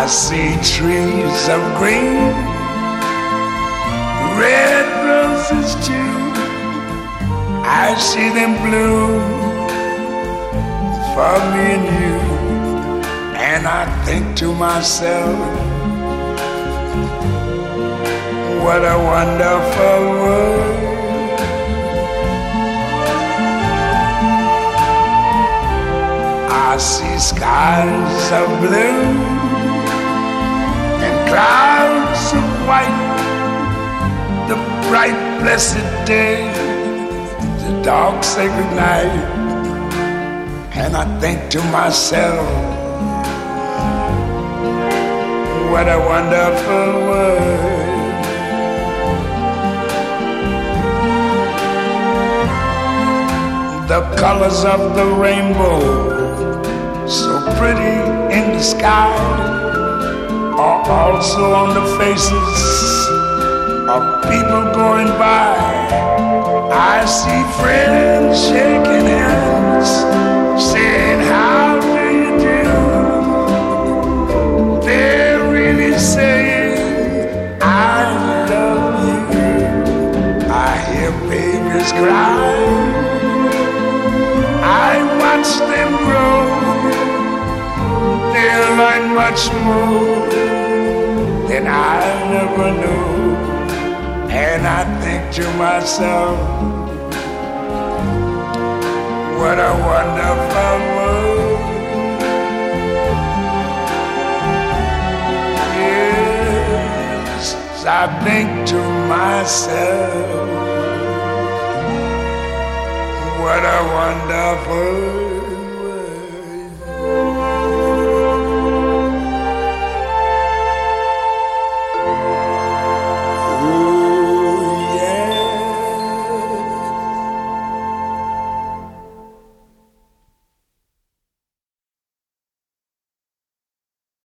I see trees of green, red roses too. I see them bloom for me and you. And I think to myself, what a wonderful world. I see skies of blue and clouds of white, the bright blessed day, the dark sacred night. And I think to myself, what a wonderful world. The colors of the rainbow, so pretty in the sky, are also on the faces of people going by. I see friends shaking hands, saying, how do you do? They're really saying, I love you. I hear babies cry, I watch them grow. They'll learn much more than I never knew. And I think to myself, what a wonderful world. Yes, I think to myself, what a wonderful world.